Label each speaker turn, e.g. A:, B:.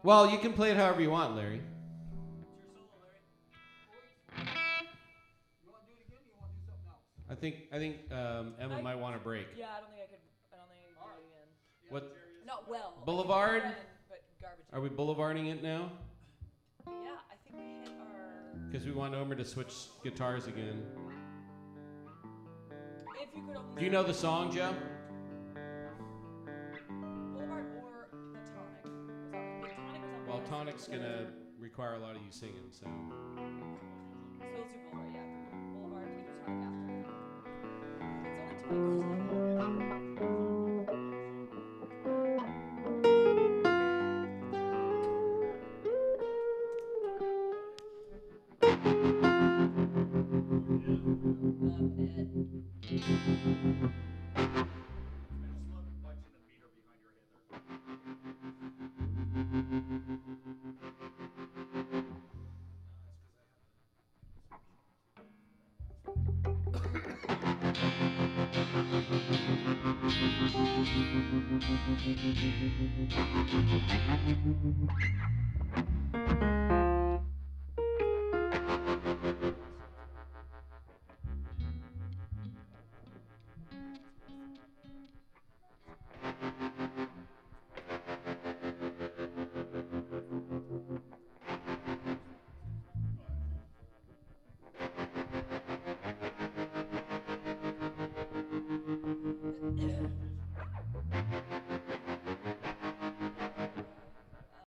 A: Well, you can play it however you want, Larry. I think Emma might want a break.
B: Yeah, I don't think I could do it again.
A: What?
B: Not well.
A: Boulevard?
B: But garbage.
A: Are we boulevarding it now?
B: Yeah, I think we hit our...
A: Because we want Omer to switch guitars again.
B: If you could only...
A: Do you know the song, Joe?
B: Boulevard or the Tonic? The Tonic was on
A: Well,
B: the
A: Tonic's going to require a lot of you singing, so...
B: So let's do Boulevard, yeah. Boulevard, we do Tonic after. It's only 20 minutes.